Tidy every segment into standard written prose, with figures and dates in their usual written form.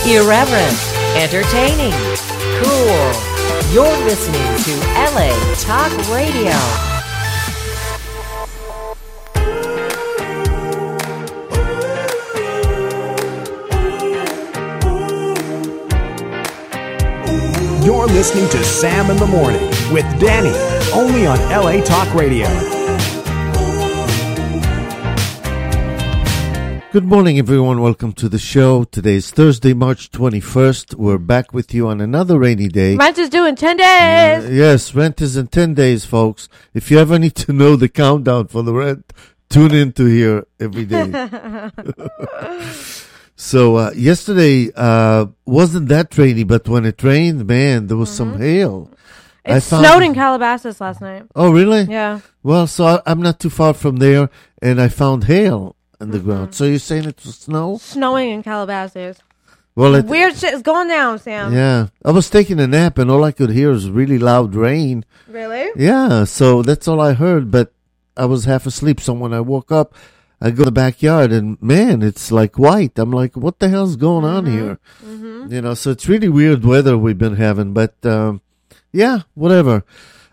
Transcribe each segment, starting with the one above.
Irreverent, entertaining, cool. You're listening to LA Talk Radio. You're listening to Sam in the Morning with Danny, only on LA Talk Radio. Good morning, everyone. Welcome to the show. Today is Thursday, March 21st. We're back with you on another rainy day. Rent is due in 10 days. Yes, rent is in 10 days, folks. If you ever need to know the countdown for the rent, tune in to here every day. So, yesterday wasn't that rainy, but when it rained, man, there was some hail. It snowed in Calabasas last night. Oh, really? Yeah. Well, so I'm not too far from there, and I found hail on the ground. So you're saying it was snow? Snowing in Calabasas. Well, weird shit is going down, Sam. Yeah. I was taking a nap, and all I could hear was really loud rain. Really? Yeah, so that's all I heard, but I was half asleep. So when I woke up, I go to the backyard, and man, it's like white. I'm like, what the hell's going on here? Mm-hmm. You know, so it's really weird weather we've been having, but yeah, whatever.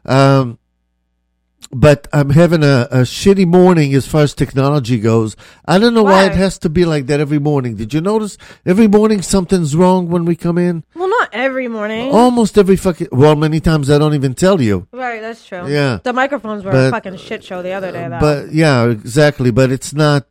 But I'm having a shitty morning as far as technology goes. I don't know why it has to be like that every morning. Did you notice every morning something's wrong when we come in? Well, not every morning. Almost every well, many times I don't even tell you. Right, that's true. Yeah. The microphones were a fucking shit show the other day, though. But, yeah, exactly. But it's not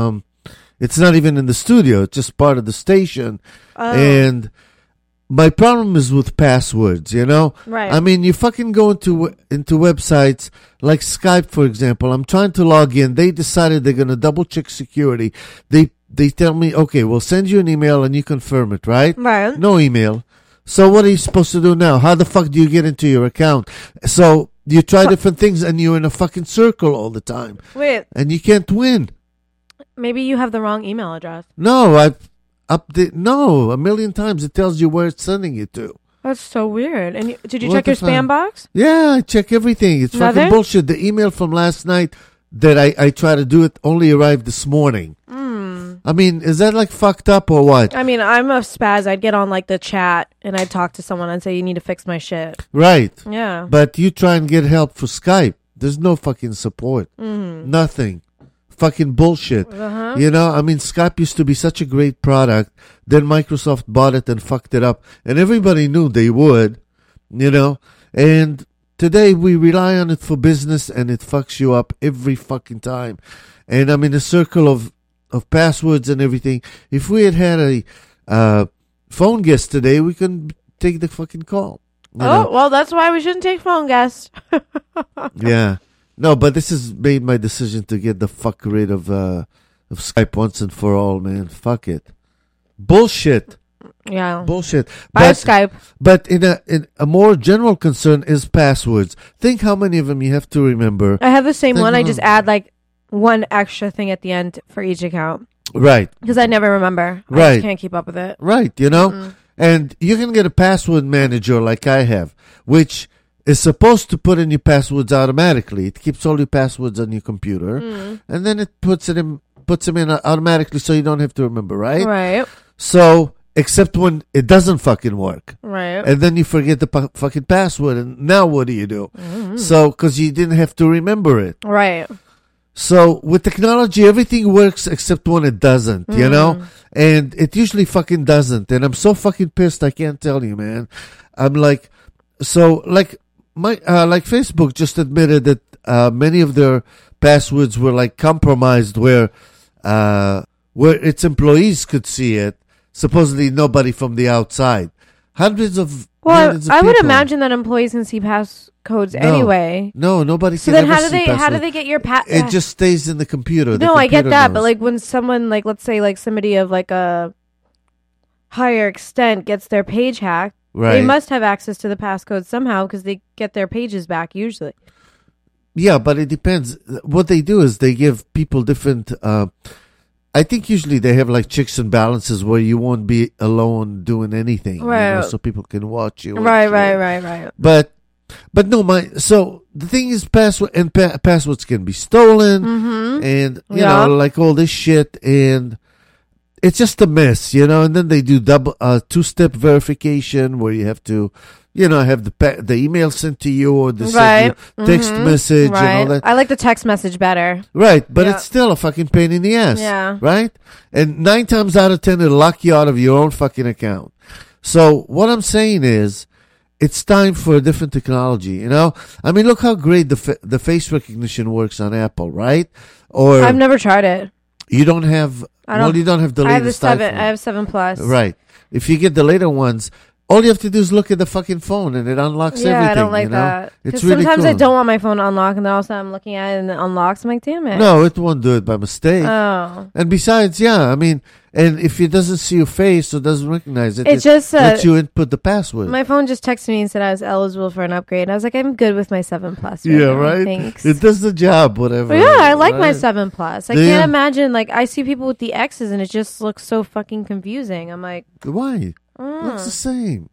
even in the studio. It's just part of the station. Oh. And my problem is with passwords, you know? Right. I mean, you fucking go into websites like Skype, for example. I'm trying to log in. They decided they're going to double check security. They tell me, okay, we'll send you an email and you confirm it, right? Right. No email. So what are you supposed to do now? How the fuck do you get into your account? So you try different things and you're in a fucking circle all the time. Wait. And you can't win. Maybe you have the wrong email address. No, a million times it tells you where it's sending you to. That's so weird. And did you check your spam box? Yeah, I check everything. It's fucking bullshit. The email from last night that I tried to do it only arrived this morning. I mean, is that like fucked up or what? I mean, I'm a spaz. I'd get on like the chat and I'd talk to someone and say, you need to fix my shit. Right. Yeah. But you try and get help for Skype. There's no fucking support. Nothing. Fucking bullshit. You know, I mean, Skype used to be such a great product. Then Microsoft bought it and fucked it up. And everybody knew they would, you know. And today we rely on it for business and it fucks you up every fucking time. And I'm in a circle of passwords and everything. If we had a phone guest today, we couldn't take the fucking call. Well, that's why we shouldn't take phone guests. Yeah. No, but this has made my decision to get the fuck rid of Skype once and for all, man. Fuck it. Bullshit. Yeah. Bullshit. Bye, Skype. But in a more general concern is passwords. Think how many of them you have to remember. I have the same one. I just add like one extra thing at the end for each account. Right. Because I never remember. Right. I just can't keep up with it. Right, you know? And you can get a password manager like I have, which is supposed to put in your passwords automatically. It keeps all your passwords on your computer, and then it puts them in automatically so you don't have to remember, right? Right. So, except when it doesn't fucking work. Right. And then you forget the fucking password, and now what do? So, because you didn't have to remember it. Right. So, with technology, everything works except when it doesn't, you know? And it usually fucking doesn't. And I'm so fucking pissed, I can't tell you, man. I'm like, like Facebook just admitted that many of their passwords were like compromised where its employees could see it. Supposedly nobody from the outside. Hundreds of millions of I would people. imagine that employees can see passcodes anyway. No, nobody so can then ever see how do they get your It just stays in the computer. No, I get that, but like when someone like let's say like somebody of like a higher extent gets their page hacked, they must have access to the passcode somehow because they get their pages back usually. Yeah, but it depends. What they do is they give people different I think usually they have like checks and balances where you won't be alone doing anything, right? You know, so people can watch you. Right. But no, so the thing is, passwords can be stolen, and you know, like all this shit, and it's just a mess, and then they do two-step verification where you have to, have the email sent to you or the text message and all that. I like the text message better. Right, but it's still a fucking pain in the ass. Yeah. Right? And 9 times out of 10, it'll lock you out of your own fucking account. So what I'm saying is, it's time for a different technology, I mean, look how great the face recognition works on Apple, right? Or I've never tried it. You don't have, you don't have the latest iPhone. I have 7 Plus. Right. If you get the later ones, all you have to do is look at the fucking phone and it unlocks everything. Yeah, I don't like that. It's really sometimes cool. I don't want my phone to unlock, and then also I'm looking at it and it unlocks. I'm like, damn it. No, it won't do it by mistake. Oh. And besides, I mean, and if it doesn't see your face or doesn't recognize it, it just lets you input the password. My phone just texted me and said I was eligible for an upgrade. I was like, I'm good with my 7 Plus. Right right? Thanks. It does the job, whatever. But yeah, I like my 7 Plus. I can't imagine, I see people with the X's and it just looks so fucking confusing. I'm like, why? It looks the same.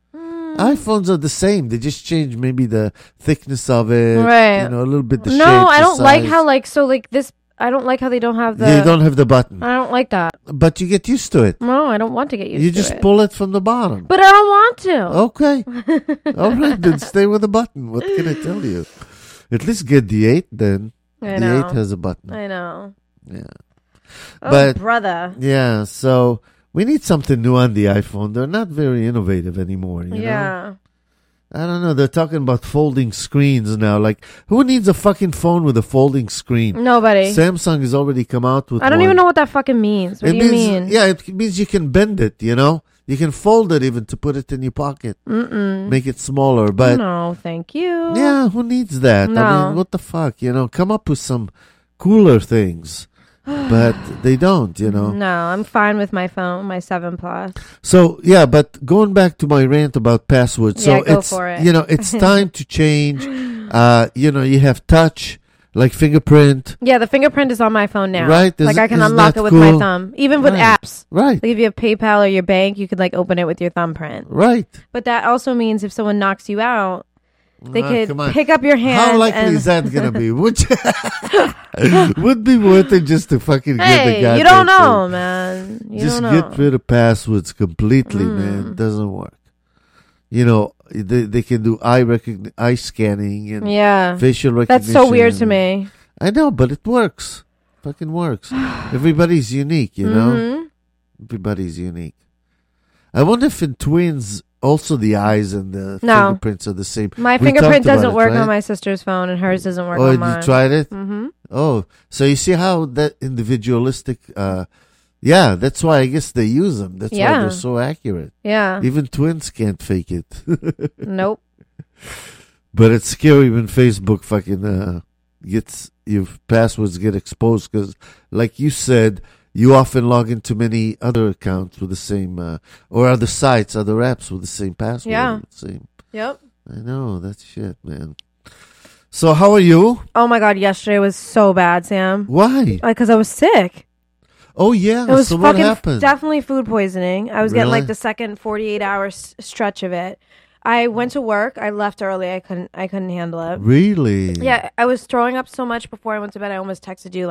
iPhones are the same. They just change maybe the thickness of it. Right. A little bit the shape. No, I don't size. like how this. I don't like how they don't have the. You don't have the button. I don't like that. But you get used to it. No, I don't want to get used to it. You just pull it from the bottom. But I don't want to. Okay. All right, then stay with the button. What can I tell you? At least get the 8 then. I know. The 8 has a button. I know. Yeah. Oh, but, brother. Yeah, so we need something new on the iPhone. They're not very innovative anymore, you know? I don't know. They're talking about folding screens now. Who needs a fucking phone with a folding screen? Nobody. Samsung has already come out with I don't even know what that fucking means. What do you mean? Yeah, it means you can bend it, You can fold it even to put it in your pocket. Make it smaller. But no, thank you. Yeah, who needs that? No. I mean, what the fuck? Come up with some cooler things. But they don't, No, I'm fine with my phone, my 7 Plus. So, but going back to my rant about passwords. So go for it. It's time to change. You have touch, like fingerprint. Yeah, the fingerprint is on my phone now. Right. I can unlock it with my thumb. Even with apps. Right. If you have PayPal or your bank, you could open it with your thumbprint. Right. But that also means if someone knocks you out, they could pick up your hand. How likely is that going to be? Would be worth it just to fucking get the goddamn you don't know, man. Just get rid of passwords completely, man. It doesn't work. They can do eye scanning and facial recognition. That's so weird to me. I know, but it works. Fucking works. Everybody's unique, Everybody's unique. I wonder if in twins also the eyes and the fingerprints are the same. My fingerprint doesn't work on my sister's phone, and hers doesn't work on mine. Oh, you tried it? Mm-hmm. Oh, so you see how that individualistic... that's why I guess they use them. That's why they're so accurate. Yeah. Even twins can't fake it. Nope. But it's scary when Facebook fucking your passwords get exposed because, like you said, you often log into many other accounts with the same, or other sites, other apps with the same password. Yeah. Yep. I know. That's shit, man. So how are you? Oh my God, yesterday was so bad, Sam. Why? Because I was sick. Oh, yeah. It was so what happened? Definitely food poisoning. I was getting the second 48-hour stretch of it. I went to work. I left early. I couldn't handle it. Really? Yeah. I was throwing up so much before I went to bed. I almost texted you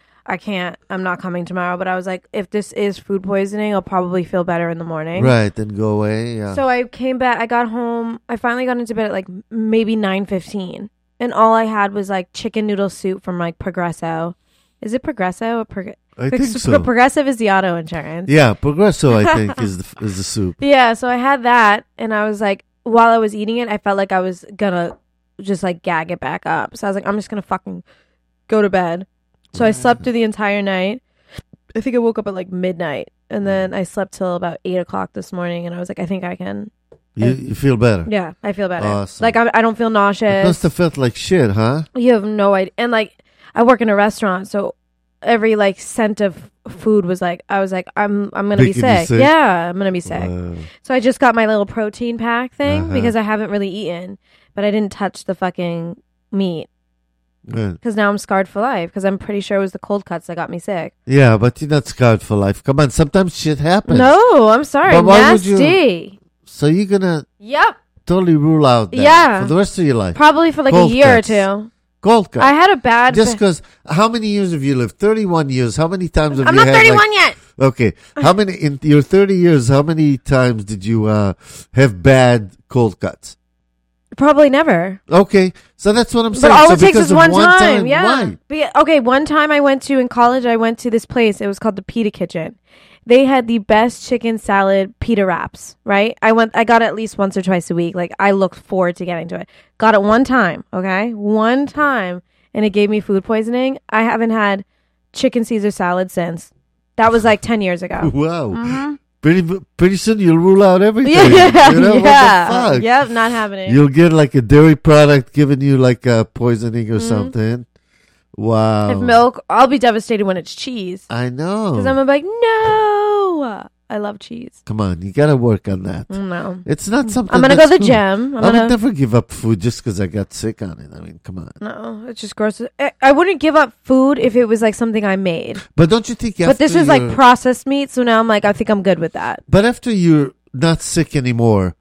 I'm not coming tomorrow. But I was like, if this is food poisoning, I'll probably feel better in the morning. Right. Then go away. Yeah. So I came back. I got home. I finally got into bed at maybe 9:15. And all I had was chicken noodle soup from Progresso. Is it Progresso or I think so. Progressive is the auto insurance. Yeah, Progresso I think is the soup. Yeah, so I had that, and I was while I was eating it, I felt like I was gonna just gag it back up. So I was I'm just gonna fucking go to bed. So I slept through the entire night. I think I woke up at midnight, and then I slept till about 8 o'clock this morning, and I was I think I can. You feel better? Yeah, I feel better. Awesome. I don't feel nauseous. It must have felt like shit, huh? You have no idea. And I work in a restaurant, so every scent of food was I'm gonna be sick. Yeah, I'm gonna be sick. Wow. So I just got my little protein pack thing because I haven't really eaten, but I didn't touch the fucking meat. Because now I'm scarred for life. Because I'm pretty sure it was the cold cuts that got me sick. Yeah, but you're not scarred for life. Come on, sometimes shit happens. No, I'm sorry. But nasty. So you're gonna totally rule out that for the rest of your life. Probably for cold a year cuts. or two. Cold cuts. I had a bad... Just because... How many years have you lived? 31 years. How many times have I'm you not had... 31 yet. Okay. How many, in your 30 years, how many times did you have bad cold cuts? Probably never. Okay. So that's what I'm saying. But all so it takes because is of one time. Yeah. Why? Okay, one time in college, I went to this place. It was called the Pita Kitchen. They had the best chicken salad pita wraps, right? I got it at least once or twice a week. Like, I looked forward to getting to it. Got it one time, okay? One time, and it gave me food poisoning. I haven't had chicken Caesar salad since. That was like 10 years ago. Wow. Mm-hmm. Pretty soon you'll rule out everything. Yeah, you know, yeah. What the fuck? Yep, not happening. You'll get like a dairy product giving you like a poisoning or something. Wow. If milk, I'll be devastated when it's cheese. I know. Because I'm like, no. I love cheese. Come on, you gotta work on that. No. It's not something. I'm going to go to the cool. gym. I would never give up food just because I got sick on it. I mean, come on. No, it's just gross. I wouldn't give up food if it was like something I made. But don't you think But this is like processed meat, so now I'm like, I think I'm good with that. But after you're not sick anymore,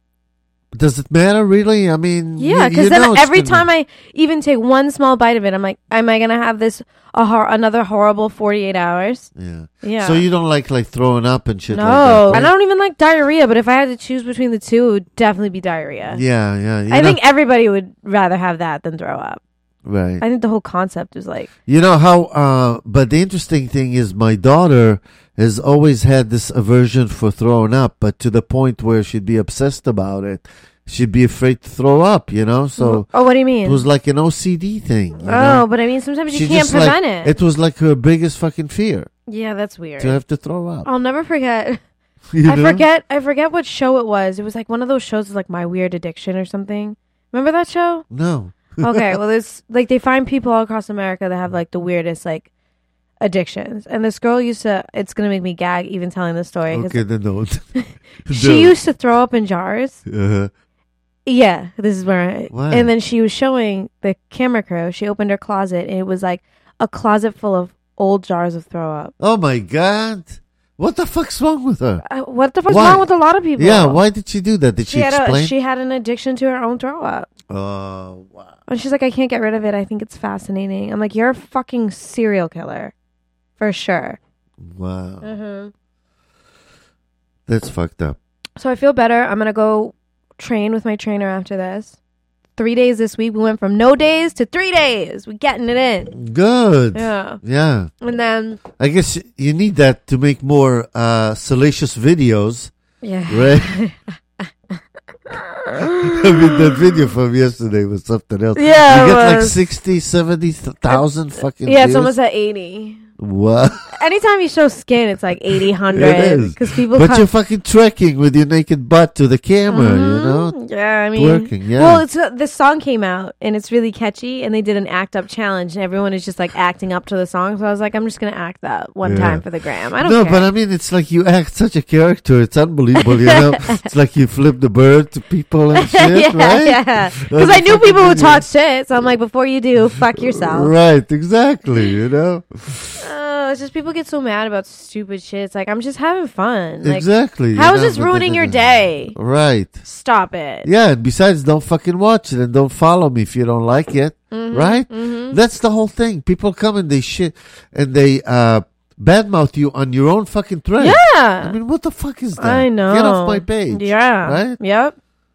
does it matter really? I mean, yeah, because then every time I even take one small bite of it, I'm like, am I going to have this another horrible 48 hours? Yeah. Yeah. So you don't like throwing up and shit no, like that? No, and I don't even like diarrhea, but if I had to choose between the two, it would definitely be diarrhea. Yeah. I think everybody would rather have that than throw up. Right. I think the whole concept is like... You know how, but the interesting thing is my daughter has always had this aversion for throwing up, but to the point where she'd be obsessed about it. She'd be afraid to throw up, you know? So oh, what do you mean? It was like an OCD thing. You oh, know? But I mean, sometimes you can't prevent it. It was like her biggest fucking fear. Yeah, that's weird. To have to throw up. I'll never forget. You know? I forget what show it was. It was like one of those shows like My Weird Addiction or something. Remember that show? No. Okay, well, there's like they find people all across America that have like the weirdest like addictions, and this girl used to. It's gonna make me gag even telling this story. Okay, then don't. She used to throw up in jars. Uh-huh. Yeah, this is where. Why? And then she was showing the camera crew. She opened her closet, and it was like a closet full of old jars of throw up. Oh my God! What the fuck's wrong with her? What the fuck's wrong with a lot of people? Yeah, why did she do that? Did she explain? She had an addiction to her own throw up. Oh, wow. And she's like, I can't get rid of it. I think it's fascinating. I'm like, you're a fucking serial killer. For sure. Wow. Mm-hmm. That's fucked up. So I feel better. I'm going to go train with my trainer after this. 3 days this week. We went from no days to 3 days. We're getting it in. Good. Yeah. Yeah. And then... I guess you need that to make more salacious videos. Yeah. Right? I mean, that video from yesterday was something else. Yeah, you get like 60, 70,000 fucking Yeah, views? it's almost at 80. What? Anytime you show skin, it's like 80, 100. It is. Because people But you're fucking trekking with your naked butt to the camera, you know? Yeah, I mean... Twerking, yeah. Well, this song came out, and it's really catchy, and they did an act-up challenge, and everyone is just, like, acting up to the song. So I was like, I'm just going to act that one time for the gram. I don't care. No, but I mean, it's like you act such a character. It's unbelievable, you know? It's like you flip the bird to people and shit, right? Yeah, because I knew people would talk shit, so I'm like, before you do, fuck yourself. Right, exactly, you know? It's just people get so mad about stupid shit. It's like, I'm just having fun. Like, exactly. How is this ruining your day? Right. Stop it. Yeah, and besides, don't fucking watch it and don't follow me if you don't like it. Right? Mm-hmm. That's the whole thing. People come and they shit and they badmouth you on your own fucking thread. Yeah. I mean, what the fuck is that? I know. Get off my page. Yeah. Right? Yep.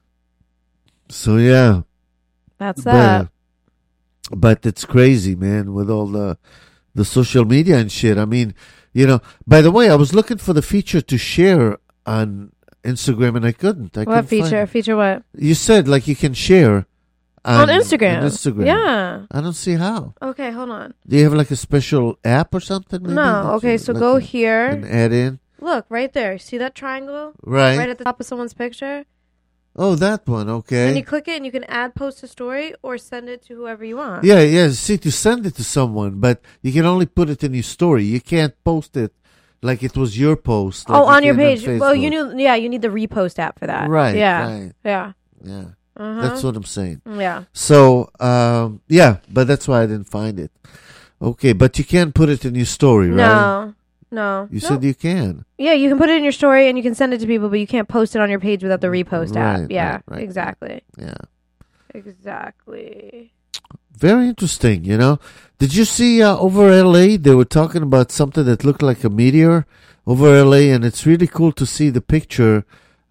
So, yeah. That's that. But it's crazy, man, with all the social media and shit. I mean, you know, by the way, I was looking for the feature to share on Instagram and I couldn't. What feature? Feature what? You said like you can share on Instagram. On Instagram. Yeah. I don't see how. Okay, hold on. Do you have like a special app or something? Maybe? No. Okay, so go here. And add in. Look, right there. See that triangle? Right. Right at the top of someone's picture? Oh, that one. Okay. And you click it and you can add post to story or send it to whoever you want. Yeah. See, to send it to someone, but you can only put it in your story. You can't post it like it was your post. Like on your page. Well, you need the repost app for that. Right. Yeah. Right. Yeah. Yeah. That's what I'm saying. Yeah. So, yeah, but that's why I didn't find it. Okay, but you can't put it in your story, right? No. You said you can. Yeah, you can put it in your story and you can send it to people, but you can't post it on your page without the repost app. Yeah, right. exactly. Yeah. Exactly. very interesting, you know. Did you see over LA, they were talking about something that looked like a meteor over LA, and it's really cool to see the picture.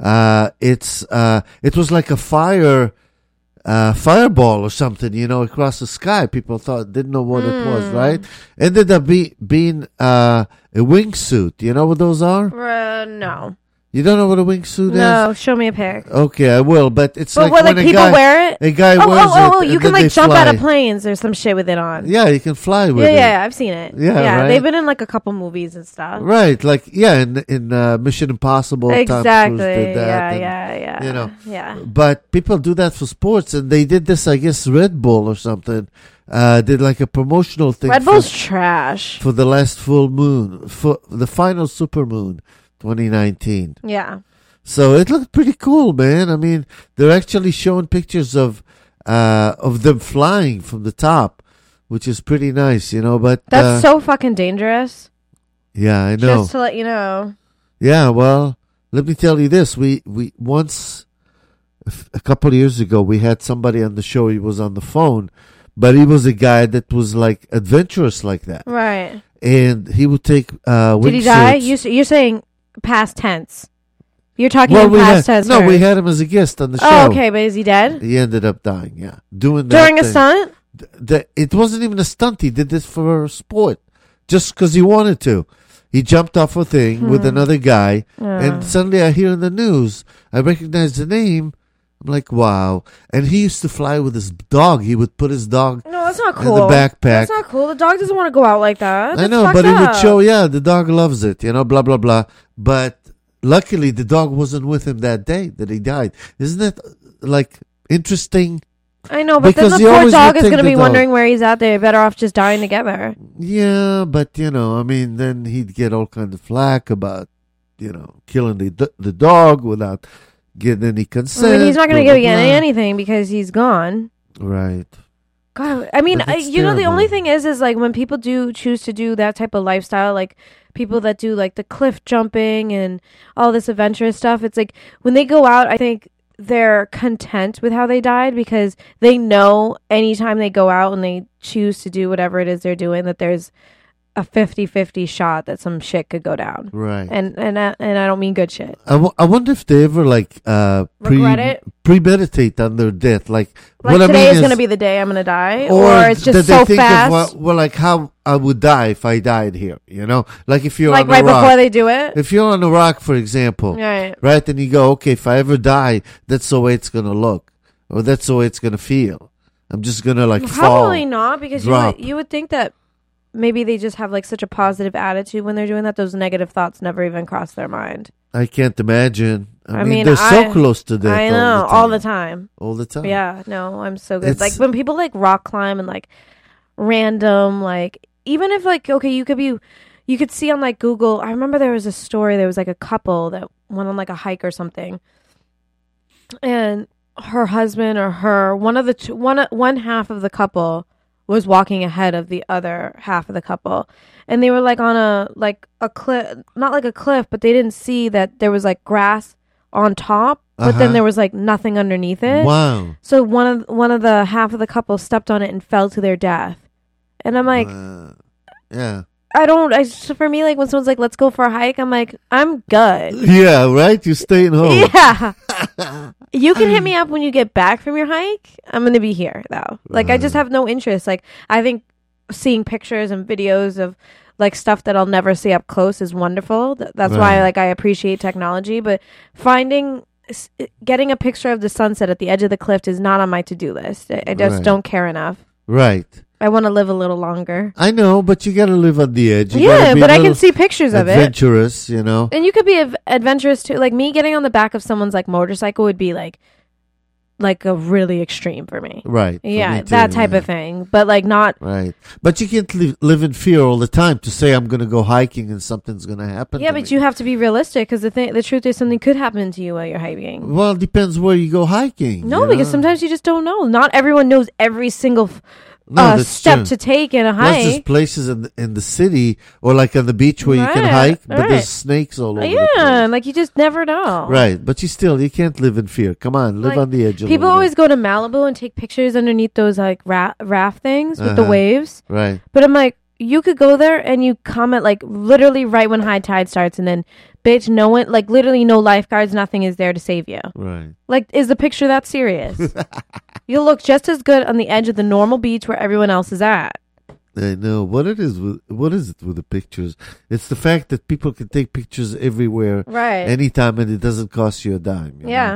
It was like a fireball or something, you know, across the sky. People didn't know what it was, right? Ended up being a wingsuit. You know what those are? No. You don't know what a wingsuit is? No, show me a pic. Okay, I will. But it's but like when when people wear it? A guy wears it. Oh, you can like jump out of planes or some shit with it on. Yeah, you can fly with it. Yeah, I've seen it. Yeah, right? They've been in like a couple movies and stuff. Right, like, in Mission Impossible. Exactly. Tom Cruise did that. Yeah. You know. Yeah. But people do that for sports, and they did this, I guess, Red Bull or something. Did like a promotional thing. Red Bull's trash. For the last full moon, for the final supermoon, 2019. Yeah. So it looked pretty cool, man. I mean, they're actually showing pictures of them flying from the top, which is pretty nice, you know. But that's so fucking dangerous. Yeah, I know. Just to let you know. Yeah, well, let me tell you this: we once a couple of years ago we had somebody on the show. He was on the phone, but he was a guy that was like adventurous like that, right? And he would take Did he die? You're saying past tense. You're talking in past tense. No, we had him as a guest on the show. Oh, okay, but is he dead? He ended up dying, yeah. Doing that during a stunt? It wasn't even a stunt. He did this for sport. Just because he wanted to. He jumped off a thing with another guy, and suddenly I hear in the news, I recognize the name. I'm like, wow. And he used to fly with his dog. He would put his dog No, that's not cool. in the backpack. That's not cool. The dog doesn't want to go out like that. I know, but it would show, the dog loves it, you know, blah, blah, blah. But luckily, the dog wasn't with him that day that he died. Isn't that, like, interesting? I know, but then the poor dog is going to be wondering where he's at. They're better off just dying together. Yeah, but, you know, I mean, then he'd get all kinds of flack about, you know, killing the dog without getting any consent. I mean, he's not going to get anything because he's gone. Right. God, I mean, you know, the only thing is like when people do choose to do that type of lifestyle, like people that do like the cliff jumping and all this adventurous stuff, it's like when they go out, I think they're content with how they died because they know anytime they go out and they choose to do whatever it is they're doing, that there's a 50-50 shot that some shit could go down. Right. And I don't mean good shit. I wonder if they ever like regret it? Premeditate on their death. Like what today is going to be the day I'm going to die, or it's just so fast. Well, like how I would die if I died here, you know? Like if you're like on right a rock, before they do it? If you're on a rock, for example, right, and you go, okay, if I ever die, that's the way it's going to look, or that's the way it's going to feel. I'm just going to like Probably fall, not, because you would think that maybe they just have like such a positive attitude when they're doing that. Those negative thoughts never even cross their mind. I can't imagine. I mean, they're so close to death. I know, all the time. All the time. Yeah, no, I'm so good. Like when people like rock climb and like random, like even if like, okay, you could see on like Google. I remember there was a story. There was like a couple that went on like a hike or something, and her husband or one half of the couple was walking ahead of the other half of the couple, and they were like on a cliff, not like a cliff, but they didn't see that there was like grass on top, but then there was like nothing underneath it. Wow. So one of the half of the couple stepped on it and fell to their death. And I'm like, yeah. For me, like when someone's like, let's go for a hike, I'm like, I'm good. Yeah, right? You're staying home. Yeah. You can hit me up when you get back from your hike. I'm going to be here, though. Like, I just have no interest. Like, I think seeing pictures and videos of, like, stuff that I'll never see up close is wonderful. That's why, like, I appreciate technology. But getting a picture of the sunset at the edge of the cliff is not on my to-do list. I just don't care enough. Right. I want to live a little longer. I know, but you got to live on the edge. But I can see pictures of it. Adventurous, you know. And you could be adventurous too. Like me getting on the back of someone's like motorcycle would be like a really extreme for me. Right. Yeah, that type of thing. But like not. Right. But you can't live in fear all the time to say I'm going to go hiking and something's going to happen. Yeah, but you have to be realistic because the truth is something could happen to you while you're hiking. Well, it depends where you go hiking. No, because sometimes you just don't know. Not everyone knows every single step to take in a hike. Plus, there's places in the city or like on the beach where you can hike, but there's snakes all over the place. Yeah, like you just never know. Right, but you can't live in fear. Come on, live on the edge a little bit. People always go to Malibu and take pictures underneath those like raft things with the waves. Right. But I'm like, you could go there and you comment like literally right when high tide starts, and then bitch, no one, like literally no lifeguards, nothing is there to save you. Right. Like, is the picture that serious? You'll look just as good on the edge of the normal beach where everyone else is at. I know. What is it with the pictures? It's the fact that people can take pictures everywhere, right, anytime, and it doesn't cost you a dime. You know?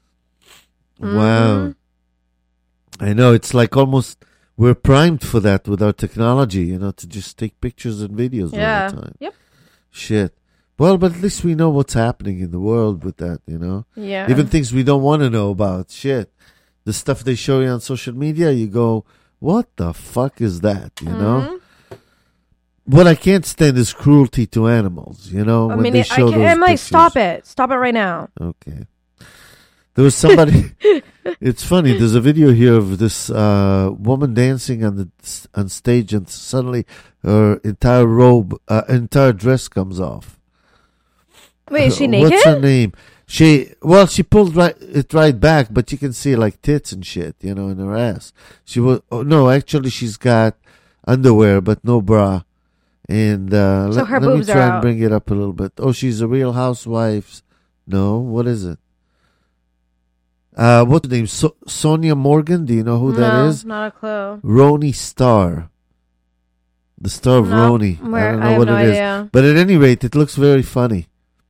Wow. I know. It's like almost we're primed for that with our technology, to just take pictures and videos all the time. Yep. Shit. Well, but at least we know what's happening in the world with that, Yeah. Even things we don't want to know about. Shit. The stuff they show you on social media, you go, what the fuck is that, What I can't stand is cruelty to animals, when they show those I'm like, pictures. Stop it right now. Okay. There was somebody, it's funny, there's a video here of this woman dancing on stage, and suddenly her entire dress comes off. Wait, is she naked? What's her name? She pulled it right back, but you can see like tits and shit, in her ass. Actually she's got underwear, but no bra. And so her let me boobs try are and out. bring it up a little bit. Oh, she's a Real Housewives. No, what is it? What's her name? Sonia Morgan. Do you know who that is? Not a clue. Roni Star. The star of Roni. I don't know what it is. But at any rate, it looks very funny.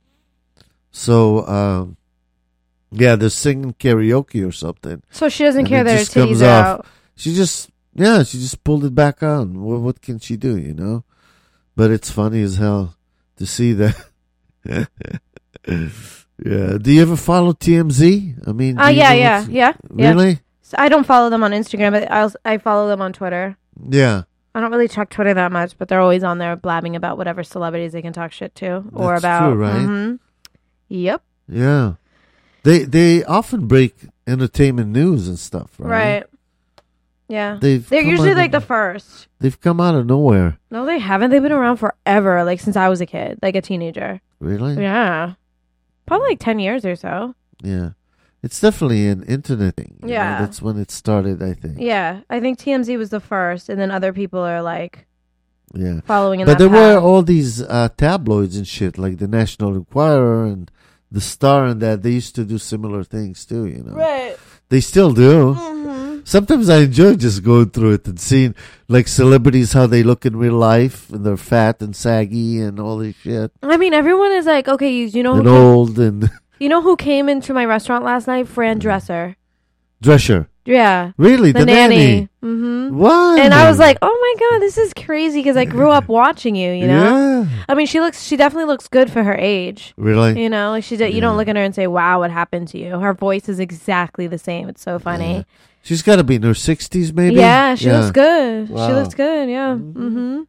So, they're singing karaoke or something. So she doesn't care that her titties are out. She just pulled it back on. What can she do, But it's funny as hell to see that. Yeah. Do you ever follow TMZ? I mean, yeah. Really? So I don't follow them on Instagram, but I follow them on Twitter. Yeah. I don't really check Twitter that much, but they're always on there blabbing about whatever celebrities they can talk shit to or That's about. True, right? Mm-hmm. Yep. Yeah. They often break entertainment news and stuff, right? Right. Yeah. They're usually like the first. They've come out of nowhere. No, they haven't. They've been around forever, like since I was a kid, like a teenager. Really? Yeah. Probably like 10 years or so. Yeah. It's definitely an internet thing. Yeah. That's when it started, I think. Yeah. I think TMZ was the first, and then other people are like following in but that there were path. all these tabloids and shit, like the National Enquirer and the Star, and that they used to do similar things too, Right. They still do. Mm-hmm. Sometimes I enjoy just going through it and seeing like celebrities, how they look in real life, and they're fat and saggy and all this shit. I mean, everyone is like, okay, you know, and old and you know who came into my restaurant last night? Fran Drescher. Drescher. Yeah. Really? The nanny. Mm-hmm. What? And I was like, oh my God, this is crazy because I grew up watching you, you know? Yeah. I mean, she definitely looks good for her age. Really? You know, like you don't look at her and say, wow, what happened to you? Her voice is exactly the same. It's so funny. Yeah. She's got to be in her 60s, maybe? Yeah, she looks good. Wow. She looks good, yeah. Mm-hmm.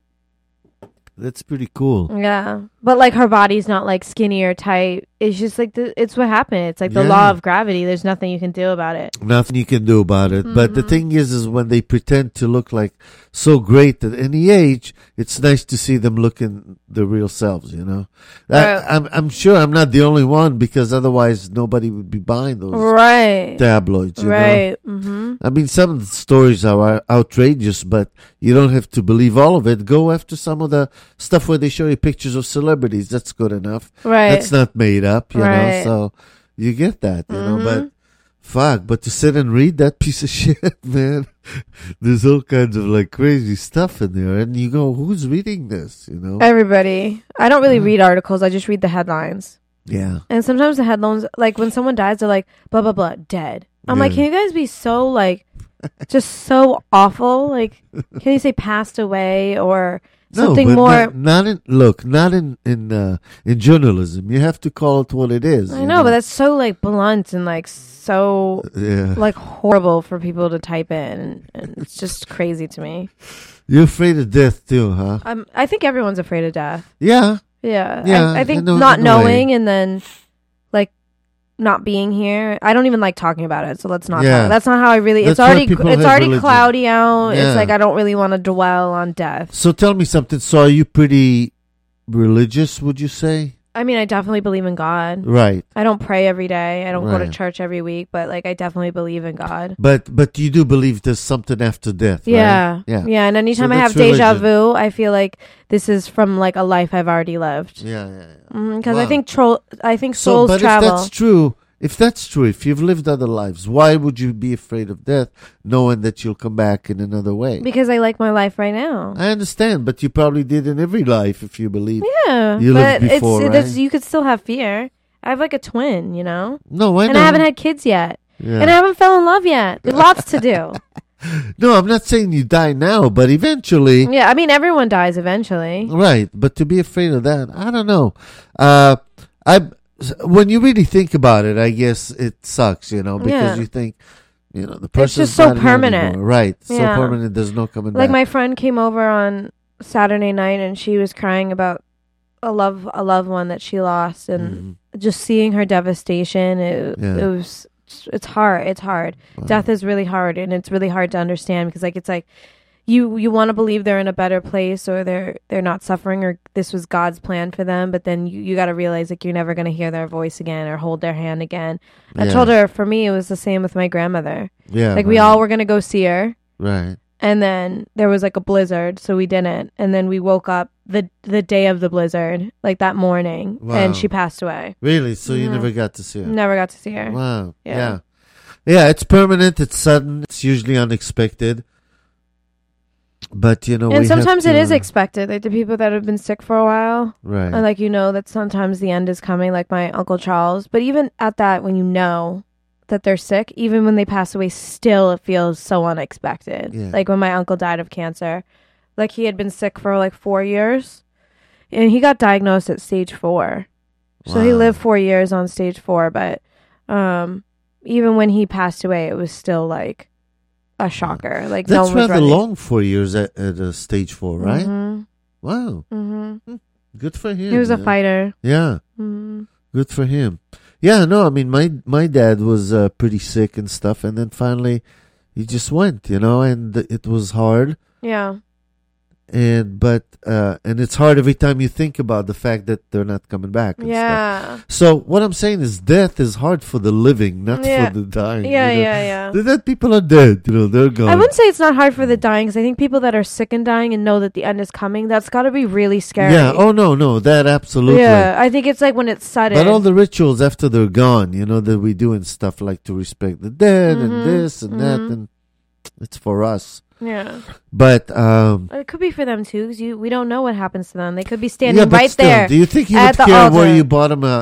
That's pretty cool. Yeah. But like her body's not like skinny or tight. It's just like it's what happened. It's like the law of gravity. There's nothing you can do about it. Nothing you can do about it. Mm-hmm. But the thing is when they pretend to look like so great at any age, it's nice to see them looking their real selves, you know? I'm sure I'm not the only one, because otherwise nobody would be buying those tabloids, you know? Mm-hmm. I mean, some of the stories are outrageous, but you don't have to believe all of it. Go after some of the stuff where they show you pictures of celebrities. That's good enough. Right. That's not made up, you know? So you get that, you know? But fuck, but to sit and read that piece of shit, man, there's all kinds of like crazy stuff in there. And you go, who's reading this, you know? Everybody. I don't really read articles. I just read the headlines. Yeah. And sometimes the headlines, like when someone dies, they're like, blah, blah, blah, dead. I'm like, can you guys be so like, just so awful? Like, can you say passed away or something more? Not in journalism. You have to call it what it is. I know, but that's so like blunt and like so like horrible for people to type in, and it's just crazy to me. You're afraid of death too, huh? I think everyone's afraid of death. Yeah. Yeah. I think not knowing and then like not being here. I don't even like talking about it, so let's not. Yeah. That's not how I really. That's It's already why people have religion. cloudy out. Yeah. It's like I don't really want to dwell on death. So tell me something. So are you pretty religious, would you say? I mean, I definitely believe in God. Right. I don't pray every day. I don't go to Right. church every week, but like I definitely believe in God. But you do believe there's something after death, right? Yeah. Yeah. Yeah. And anytime So I have that's deja religion. vu, I feel like this is from like a life I've already lived. Yeah, yeah, yeah. Because Wow. I think So, souls but travel. if that's true, if you've lived other lives, why would you be afraid of death, knowing that you'll come back in another way? Because I like my life right now. I understand, but you probably did in every life if you believe. Yeah. You but lived before, right? you could still have fear. I have like a twin, you know? No, I know. And I haven't had kids yet. Yeah. And I haven't fell in love yet. There's lots to do. No, I'm not saying you die now, but eventually. Yeah, I mean, everyone dies eventually. Right, but to be afraid of that, I don't know. When you really think about it, I guess it sucks, because Yeah. you think, the person's just so not here permanent. anymore. Right, so Yeah. permanent. There's no coming Like back. my friend came over on Saturday night and she was crying about a loved one that she lost, and just seeing her devastation, it's hard. It's hard. Wow. Death is really hard, and it's really hard to understand because like it's like you want to believe they're in a better place or they're not suffering or this was God's plan for them, but then you got to realize like you're never going to hear their voice again or hold their hand again. I told her for me it was the same with my grandmother. Yeah, like we all were going to go see her. Right. And then there was like a blizzard, so we didn't. And then we woke up the day of the blizzard, like that morning, Wow. and she passed away. Really? So you Yeah. never got to see her? Never got to see her. Wow. Yeah. Yeah, it's permanent. It's sudden. It's usually unexpected. But, we And have sometimes it to- is expected. Like the people that have been sick for a while, Right. and like that sometimes the end is coming, like my Uncle Charles. But even at that, when you know that they're sick, even when they pass away, still it feels so unexpected. Yeah. Like when my uncle died of cancer, like he had been sick for like 4 years, and he got diagnosed at stage 4. So he Wow. lived 4 years on stage 4, but even when he passed away, it was still like a shocker. Like no That's one was rather ready. long, 4 years at stage 4, right? Mhm. Wow. Mhm. Good for him. He was a fighter. Yeah. Mhm. Good for him. Yeah, no, I mean, my dad was pretty sick and stuff, and then finally he just went, and it was hard. Yeah. But it's hard every time you think about the fact that they're not coming back. And stuff. Yeah. So what I'm saying is death is hard for the living, not Yeah. for the dying. Yeah, yeah. The dead people are dead, they're gone. I wouldn't say it's not hard for the dying, because I think people that are sick and dying and know that the end is coming, that's got to be really scary. Yeah, oh no, that absolutely. Yeah, I think it's like when it's sudden. But all the rituals after they're gone, that we do and stuff like to respect the dead and this and that, and it's for us. Yeah. But It could be for them too, because we don't know what happens to them. They could be standing yeah, but right still, there. do you think he at would the care where altar. you bought him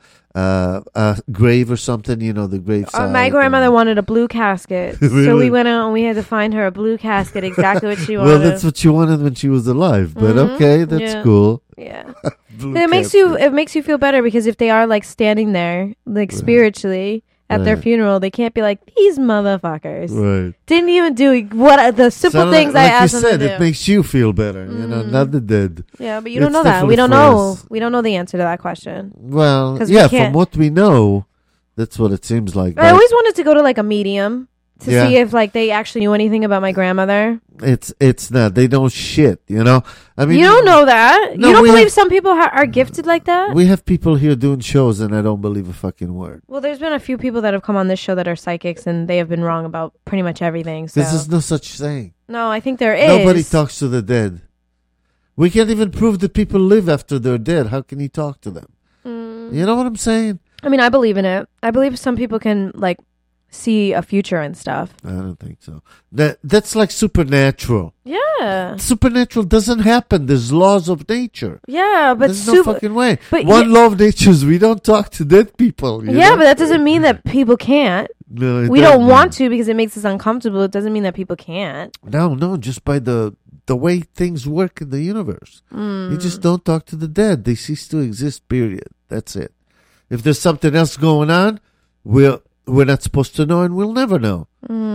a grave or something? The grave site. My grandmother wanted a blue casket, so Really? we went out and we had to find her a blue casket, exactly what she wanted. Well, that's what she wanted when she was alive. But okay, that's Yeah. cool. Yeah. Blue It makes you feel better, because if they are like standing there, like spiritually at their Right. funeral, they can't be like, these motherfuckers Right. didn't even do what the simple So things I like asked you them said, to do. it makes you feel better. Not the dead. Yeah, but you don't It's know that. We definitely don't for know. us. We don't know the answer to that question. Well, 'Cause we yeah, can't- from what we know, that's what it seems like. I But always wanted to go to like a medium to Yeah. see if like they actually knew anything about my grandmother. it's not. They don't shit. I mean, You don't know that. No, you don't we believe have- some people are gifted like that? We have people here doing shows, and I don't believe a fucking word. Well, there's been a few people that have come on this show that are psychics, and they have been wrong about pretty much everything. So. This is no such thing. No, I think there is. Nobody talks to the dead. We can't even prove that people live after they're dead. How can you talk to them? You know what I'm saying? I mean, I believe in it. I believe some people can like see a future and stuff. I don't think so. That's like supernatural. Yeah. Supernatural doesn't happen. There's laws of nature. Yeah, but There's no fucking way. but One law of nature is we don't talk to dead people. you Yeah, know? but that doesn't mean that people can't. No, it We doesn't. don't want to because it makes us uncomfortable. It doesn't mean that people can't. No, just by the way things work in the universe. You just don't talk to the dead. They cease to exist, period. That's it. If there's something else going on, we're not supposed to know, and we'll never know.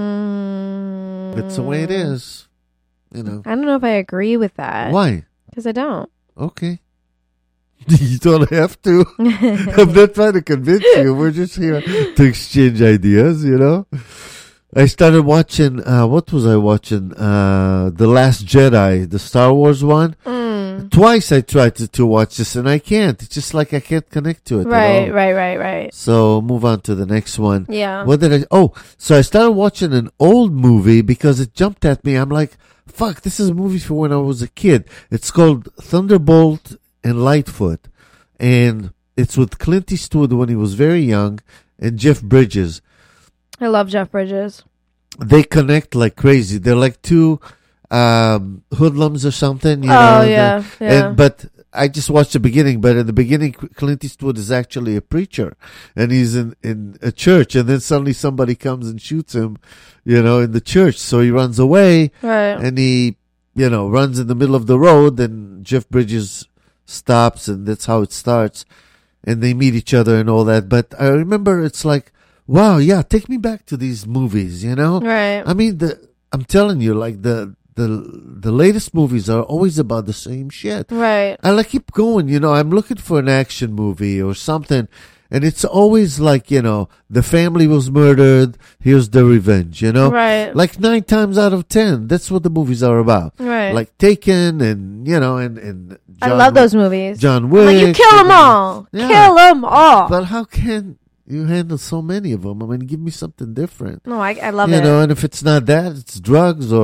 That's the way it is. I don't know if I agree with that. Why? Because I don't. Okay. You don't have to. I'm not trying to convince you. We're just here to exchange ideas, you know. I started watching, what was I watching? The Last Jedi, the Star Wars one. Twice I tried to watch this and I can't. It's just like I can't connect to it at all. Right. So move on to the next one. Yeah. What did so I started watching an old movie because it jumped at me. I'm like, fuck, this is a movie for when I was a kid. It's called Thunderbolt and Lightfoot. And it's with Clint Eastwood when he was very young and Jeff Bridges. I love Jeff Bridges. They connect like crazy. They're like two hoodlums or something. You know, yeah. But I just watched the beginning. But in the beginning, Clint Eastwood is actually a preacher, and he's in a church. And then suddenly somebody comes and shoots him, you know, in the church. So he runs away, right? And he, you know, runs in the middle of the road. And Jeff Bridges stops, and that's how it starts. And they meet each other and all that. But I remember it's like, wow, yeah, take me back to these movies, you know? Right. I mean, I'm telling you, like the latest movies are always about the same shit. Right. I like keep going, you know, I'm looking for an action movie or something, and it's always like, you know, the family was murdered, here's the revenge, you know? Right. Like 9 times out of 10, that's what the movies are about. Right. Like Taken and, you know, and I love those movies. John Wick. Like, you kill them all. Yeah. Kill them all. But how can you handle so many of them? I mean, give me something different. No, I love it. You know, and if it's not that, it's drugs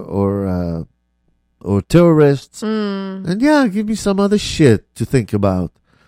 or terrorists. And yeah, give me some other shit to think about.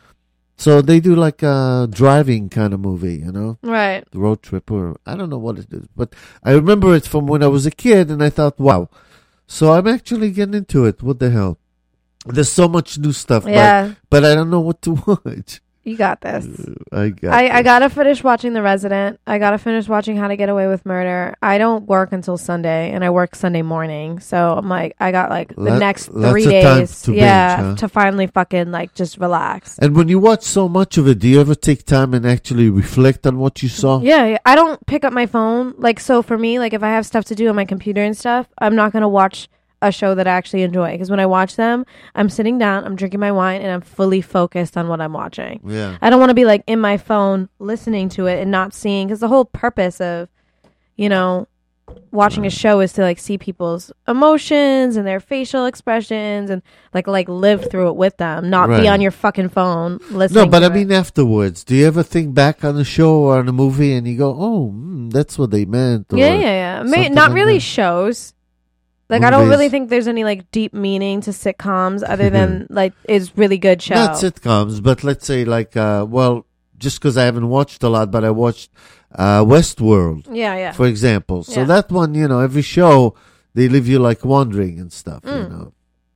So they do like a driving kind of movie, you know? Right. Road trip, or I don't know what it is. But I remember it from when I was a kid, and I thought, wow. So I'm actually getting into it. What the hell? There's so much new stuff, yeah. but I don't know what to watch. You got this. I gotta finish watching The Resident. I gotta finish watching How to Get Away with Murder. I don't work until Sunday, and I work Sunday morning. So I'm like, I got like the next 3 days, to binge, huh? to finally fucking like just relax. And when you watch so much of it, do you ever take time and actually reflect on what you saw? Yeah, I don't pick up my phone. Like, so for me, like if I have stuff to do on my computer and stuff, I'm not gonna watch a show that I actually enjoy, because when I watch them, I'm sitting down, I'm drinking my wine, and I'm fully focused on what I'm watching. Yeah, I don't want to be like in my phone listening to it and not seeing, because the whole purpose of, you know, watching a show is to like see people's emotions and their facial expressions and like live through it with them, not be on your fucking phone listening. No, but to I mean afterwards, do you ever think back on a show or on a movie and you go, "Oh, that's what they meant"? Or yeah. Not really shows. Like, movies. I don't really think there's any, like, deep meaning to sitcoms other than, like, it's really good show. Not sitcoms, but let's say, like, just because I haven't watched a lot, but I watched Westworld. Yeah. For example. So that one, you know, every show, they leave you, like, wondering and stuff, you know.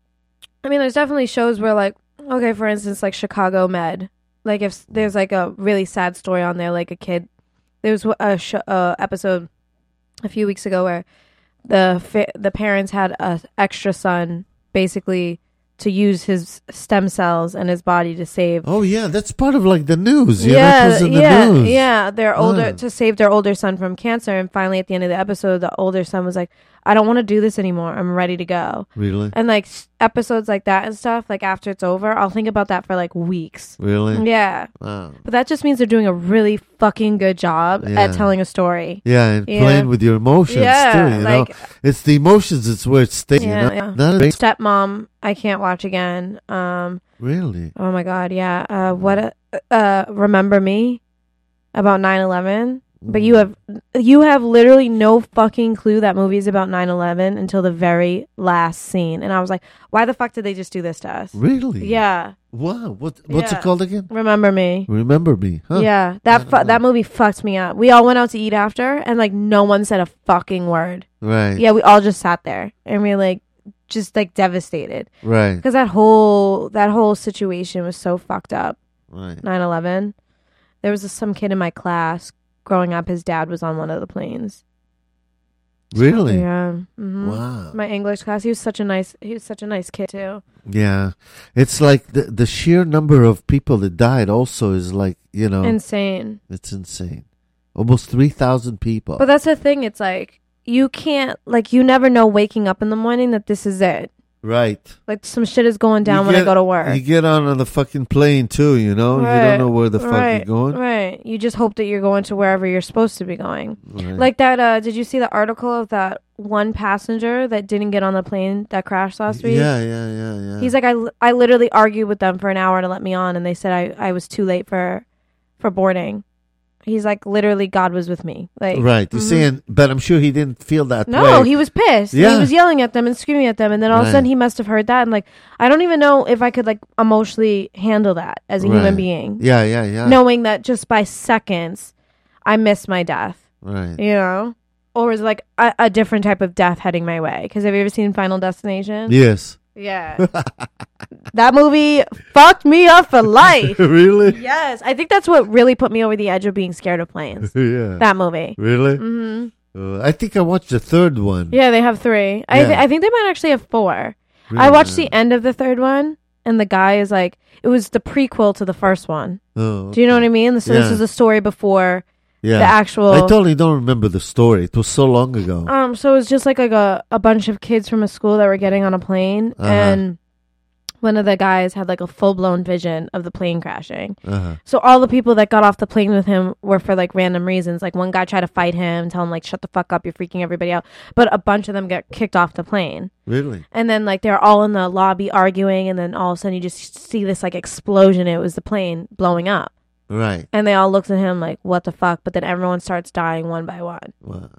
I mean, there's definitely shows where, like, okay, for instance, like, Chicago Med. Like, if there's, like, a really sad story on there, like a kid. There was a episode a few weeks ago where the parents had a extra son basically to use his stem cells and his body to save. Oh yeah, that's part of like the news. Yeah, that was in the news. Yeah, their older to save their older son from cancer, and finally at the end of the episode, the older son was like, "I don't want to do this anymore. I'm ready to go." Really? And like episodes like that and stuff, like after it's over, I'll think about that for like weeks. Really? Yeah. Wow. But that just means they're doing a really fucking good job at telling a story. Yeah, and playing with your emotions too. You know, it's the emotions. It's where it stays. Yeah. You know? Stepmom, I can't watch again. Really? Oh my god, yeah. Remember Me about 9/11. But you have literally no fucking clue that movie is about 9/11 until the very last scene. And I was like, why the fuck did they just do this to us? Really? Yeah. Wow. What's it called again? Remember Me. Remember Me. Huh. Yeah. That movie fucked me up. We all went out to eat after, and like no one said a fucking word. Right. Yeah, we all just sat there and we like just like devastated. Right. Because that whole situation was so fucked up. Right. 9/11. There was some kid in my class growing up, his dad was on one of the planes. Really? Yeah. Mm-hmm. Wow. My English class. He was such a nice kid too. Yeah. It's like the sheer number of people that died also is like, you know, insane. It's insane. Almost 3,000 people. But that's the thing. It's like you can't, like, you never know waking up in the morning that this is it. Right. Like some shit is going down when I go to work. You get on the fucking plane too, you know? Right. You don't know where the fuck you're going. Right. You just hope that you're going to wherever you're supposed to be going. Right. Like that, did you see the article of that one passenger that didn't get on the plane that crashed last week? Yeah. He's like, I literally argued with them for an hour to let me on, and they said I was too late for boarding. He's like, literally, God was with me. Like, right. You're saying, but I'm sure he didn't feel that way. No, he was pissed. Yeah. He was yelling at them and screaming at them. And then all of a sudden he must have heard that. And like, I don't even know if I could like emotionally handle that as a human being. Yeah. Knowing that just by seconds, I missed my death. Right. You know? Or is it like a different type of death heading my way? Because have you ever seen Final Destination? Yes. Yeah. That movie fucked me up for life. Really? Yes. I think that's what really put me over the edge of being scared of planes. Yeah. That movie. Really? Mm-hmm. I think I watched the third one. Yeah, they have 3. Yeah. I think they might actually have 4. Really? I watched the end of the third one, and the guy is like, it was the prequel to the first one. Oh, okay. Do you know what I mean? So this is the story before the actual... I totally don't remember the story. It was so long ago. So it was just like a bunch of kids from a school that were getting on a plane, and one of the guys had like a full-blown vision of the plane crashing. So all the people that got off the plane with him were for like random reasons. Like one guy tried to fight him, tell him like, shut the fuck up, you're freaking everybody out. But a bunch of them got kicked off the plane. Really? And then like they're all in the lobby arguing, and then all of a sudden you just see this like explosion. It was the plane blowing up. Right. And they all looked at him like, what the fuck? But then everyone starts dying one by one. Wow.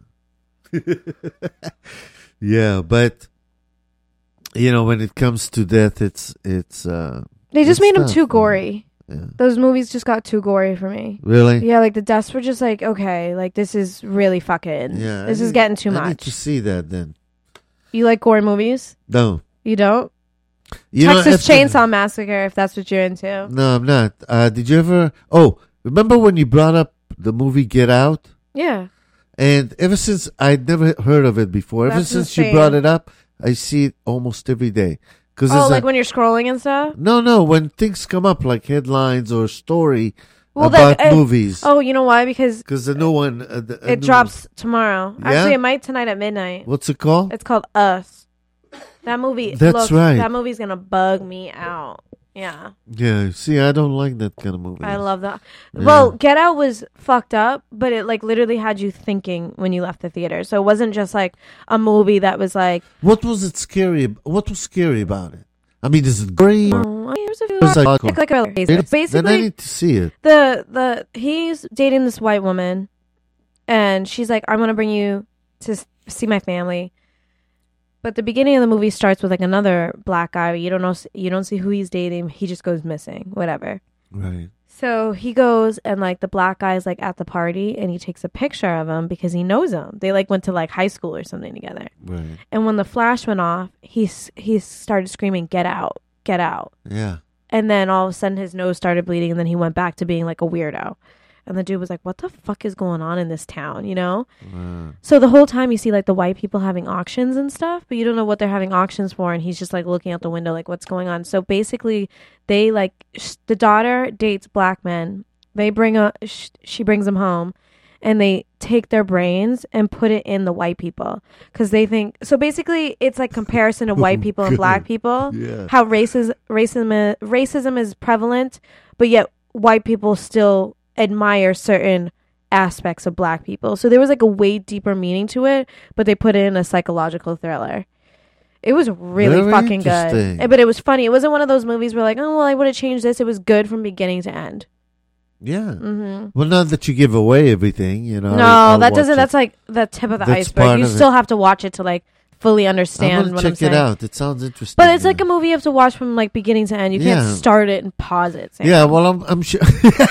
Yeah, but you know, when it comes to death, it's they just made them too gory. Yeah. Those movies just got too gory for me. Really? Yeah, like the deaths were just like, okay, like this is really fucking. Yeah, this is getting too much. I need to see that then. You like gory movies? No. You don't? Texas Chainsaw Massacre, if that's what you're into. No, I'm not. Did you ever? Oh, remember when you brought up the movie Get Out? Yeah. And ever since I'd never heard of it before, ever since you brought it up, I see it almost every day. Like when you're scrolling and stuff? No. When things come up like headlines or story about movies. Oh, you know why? Because the new one. It drops tomorrow. Yeah? Actually, it might tonight at midnight. What's it called? It's called Us. That movie. That's right. That movie's going to bug me out. Yeah. Yeah. See, I don't like that kind of movie. I love that. Yeah. Well, Get Out was fucked up, but it like literally had you thinking when you left the theater. So it wasn't just like a movie that was like. What was it scary? What was scary about it? I mean, is it gory? Basically, then I need to see it. He's dating this white woman, and she's like, "I'm gonna bring you to see my family." But the beginning of the movie starts with like another black guy. You don't see who he's dating. He just goes missing. Whatever. Right. So he goes, and like the black guy's like at the party, and he takes a picture of him because he knows him. They like went to like high school or something together. Right. And when the flash went off, he started screaming, "Get out! Get out!" Yeah. And then all of a sudden his nose started bleeding, and then he went back to being like a weirdo. And the dude was like, what the fuck is going on in this town, you know? So the whole time you see like the white people having auctions and stuff, but you don't know what they're having auctions for. And he's just like looking out the window like, what's going on? So basically they like, the daughter dates black men. She brings them home, and they take their brains and put it in the white people. Because they think, so basically it's like comparison to white people and black people. Yeah. How racism is prevalent, but yet white people still admire certain aspects of black people. So there was like a way deeper meaning to it, but they put it in a psychological thriller. It was really fucking good. But it was funny. It wasn't one of those movies where like, oh, well, I would have changed this. It was good from beginning to end. Yeah. Mm-hmm. Well, not that you give away everything, you know. No, that doesn't. That's like the tip of the iceberg. You still have to watch it to like fully understand what I'm saying. Check it out. It sounds interesting. But it's like a movie you have to watch from like beginning to end. You can't start it and pause it. Sam. Yeah, well, I'm sure,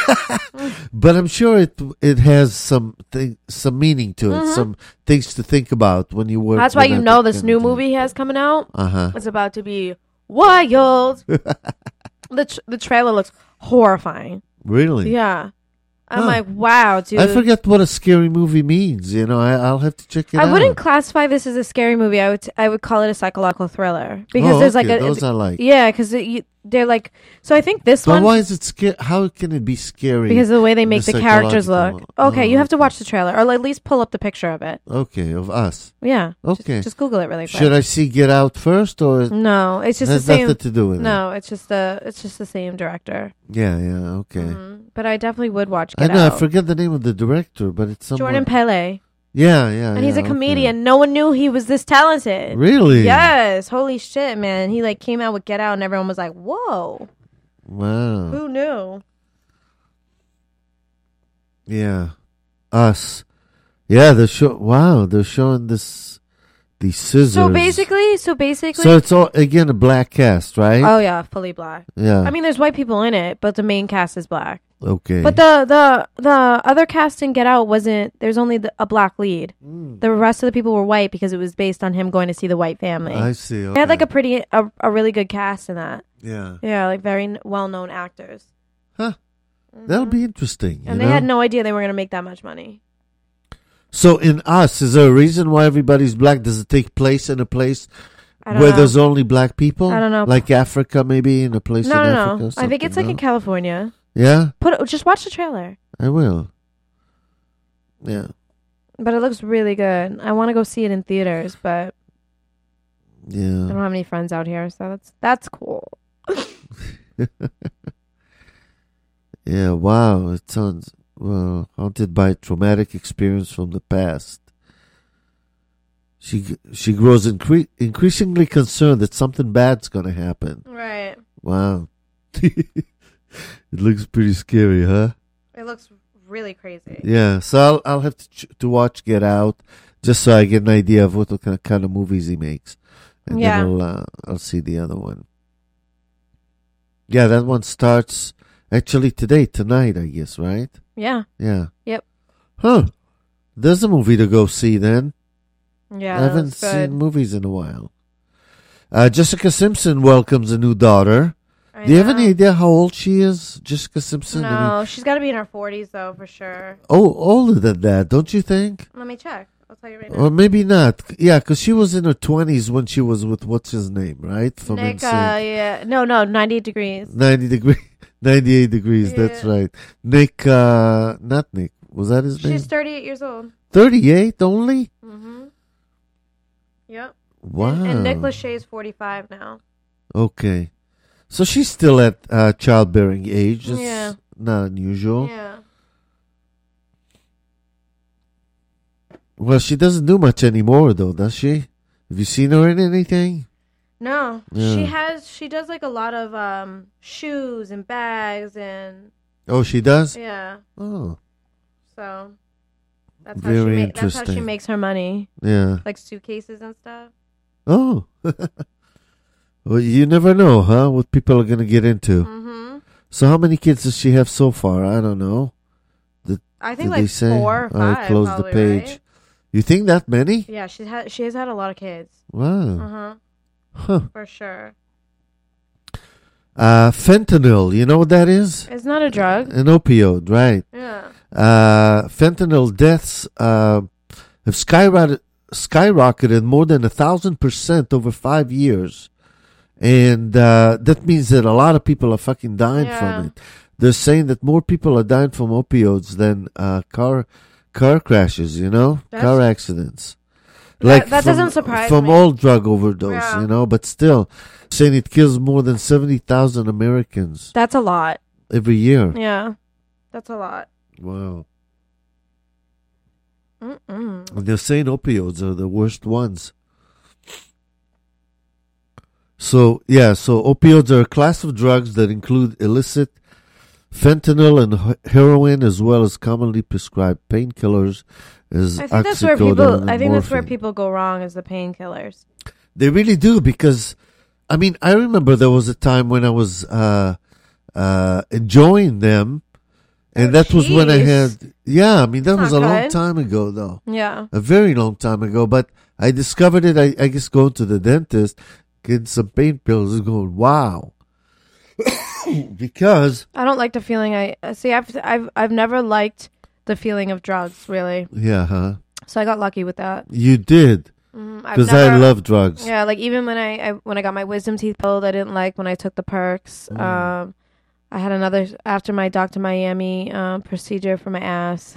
but I'm sure it has some meaning to it, some things to think about when you work. That's why you know this new movie he has coming out. It's about to be wild. The trailer looks horrifying. Really? Yeah. I'm like, wow, dude. I forget what a scary movie means. You know, I'll have to check it out. I wouldn't classify this as a scary movie. I would call it a psychological thriller because there's like those I like. Yeah, because they're like. So I think this But one. why is it scary? How can it be scary? Because of the way they make the characters look. Okay, you have to okay. watch the trailer, or at least pull up the picture of it. Okay, of Us. Yeah. Okay. Just Google it really quick. Should I see Get Out first, or No, it's just has the same. nothing to do with it? No, it's just the same director. Yeah, okay. But I definitely would watch Get I know. Out. I forget the name of the director, but it's someone. Jordan Pele. Yeah. And he's a okay. comedian. No one knew he was this talented. Really? Yes. Holy shit, man. He came out with Get Out and everyone was like, whoa. Wow. Who knew? Yeah. Us. Yeah, they're showing these scissors. So basically. So it's all again a black cast, right? Oh yeah, fully black. Yeah. I mean, there's white people in it, but the main cast is black. Okay. But the other cast in Get Out wasn't. There's only a black lead. The rest of the people were white because it was based on him going to see the white family. I see. Okay. They had a really good cast in that. Yeah. Yeah, like very well-known actors. Huh. That'll be interesting. And they had no idea they were going to make that much money. So in Us, is there a reason why everybody's black? Does it take place in a place where there's only black people? I don't know. Like Africa, maybe in a place in Africa? No. I think it's like in California. Yeah? Just watch the trailer. I will. Yeah. But it looks really good. I want to go see it in theaters, but I don't have any friends out here, so that's cool. Yeah, wow. It sounds, haunted by a traumatic experience from the past. She grows increasingly concerned that something bad's going to happen. Right. Wow. It looks pretty scary, huh? It looks really crazy. Yeah, so I'll have to watch Get Out just so I get an idea of what kind of movies he makes. And then I'll see the other one. Yeah, that one starts actually tonight, I guess, right? Yeah. Yeah. Yep. Huh. There's a movie to go see then. Yeah, I haven't seen movies in a while. Jessica Simpson welcomes a new daughter. Do you have any idea how old she is, Jessica Simpson? No, she's got to be in her 40s, though, for sure. Oh, older than that, don't you think? Let me check. I'll tell you right now. Or maybe not. Yeah, because she was in her 20s when she was with, what's his name, right? From Nick, NSYNC. yeah. No, 98 degrees. 98 degrees, that's right. Nick, not Nick. Was that his name? She's 38 years old. 38 only? Mm-hmm. Yep. Wow. And Nick Lachey is 45 now. Okay. So she's still at childbearing age. It's Yeah. not unusual. Yeah. Well, she doesn't do much anymore, though, does she? Have you seen her in anything? No. Yeah. She does like a lot of shoes and bags and Oh, she does? yeah. Oh, So that's Very that's how she interesting. makes her money. yeah. Like suitcases and stuff. Oh. Well, you never know, huh? What people are going to get into. Mm-hmm. So how many kids does she have so far? I don't know. I think Did they like say? 4 or 5. I closed the probably, page. right? You think that many? Yeah, she has had a lot of kids. Wow. Huh. For sure. Fentanyl, you know what that is? It's not a drug. An opioid, right. Yeah. Fentanyl deaths have skyrocketed more than 1,000% over 5 years. And that means that a lot of people are fucking dying from it. They're saying that more people are dying from opioids than car crashes, car accidents. That doesn't surprise from me. all drug overdose, but still saying it kills more than 70,000 Americans That's a lot. every year. Yeah. That's a lot. Wow. Mm-mm. And they're saying opioids are the worst ones. So opioids are a class of drugs that include illicit fentanyl and heroin, as well as commonly prescribed painkillers as I think that's where people go wrong is the painkillers. They really do, because I remember there was a time when I was enjoying them, and that was when I had that was a long time ago, though. Yeah. A very long time ago, but I discovered it. I guess going to the dentist, getting some pain pills, and going, wow. Because I don't like the feeling. I've never liked the feeling of drugs, really. yeah, huh? So I got lucky with that. You did. Because I love drugs. Yeah, like even when I got my wisdom teeth pulled, I didn't like when I took the perks. I had another after my Dr. Miami procedure for my ass.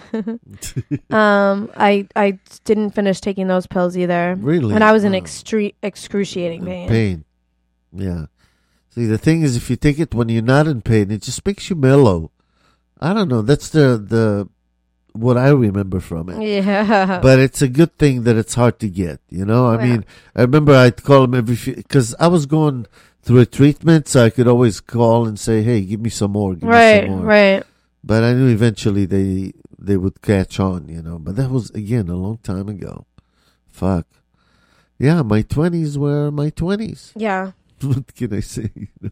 I didn't finish taking those pills either. Really? And I was in excruciating pain. Pain. Yeah. See, the thing is, if you take it when you're not in pain, it just makes you mellow. I don't know. That's the what I remember from it. Yeah. But it's a good thing that it's hard to get, you know? I mean, I remember I'd call them because I was going through a treatment, so I could always call and say, hey, give me some more, give me some more. Right. But I knew eventually they would catch on, you know? But that was, again, a long time ago. Fuck. Yeah, my 20s were my 20s. Yeah. What can I say?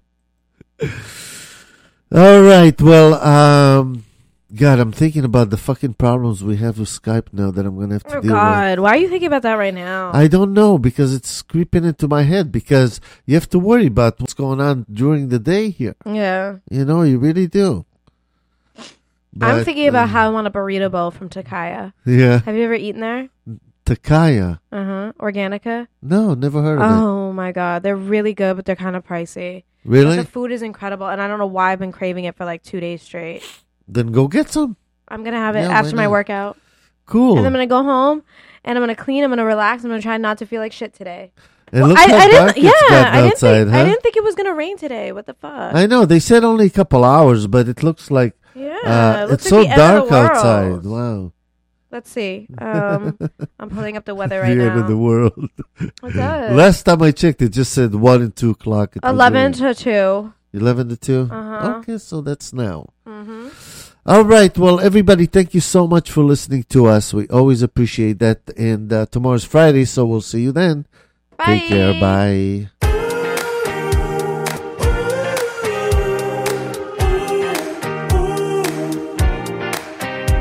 All right, well, God, I'm thinking about the fucking problems we have with Skype now that I'm going to have to deal with. Oh, God. Why are you thinking about that right now? I don't know, because it's creeping into my head, because you have to worry about what's going on during the day here. Yeah. You know, you really do. But, I'm thinking about how I want a burrito bowl from Takaya. Yeah. Have you ever eaten there? Takaya? Organica? No, never heard of it. Oh, my God. They're really good, but they're kind of pricey. Really? But the food is incredible, and I don't know why I've been craving it for like 2 days straight. Then go get some. I'm going to have it after my workout. Cool. And I'm going to go home, and I'm going to clean, I'm going to relax, I'm going to try not to feel like shit today. It looks like dark it's gotten outside, huh? I didn't think it was going to rain today. What the fuck? I know. They said only a couple hours, but it looks like it's so dark outside. Wow. Let's see. I'm pulling up the weather right now. The end of the world. What's up? Last time I checked, it just said 1 and 2 o'clock. 11 to 2. 11 to 2? Okay, so that's now. All right. Well, everybody, thank you so much for listening to us. We always appreciate that. And tomorrow's Friday, so we'll see you then. Bye. Take care. Bye.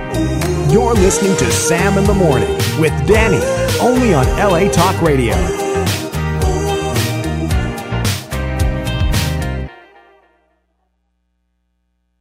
You're listening to Sam in the Morning with Danny, only on LA Talk Radio.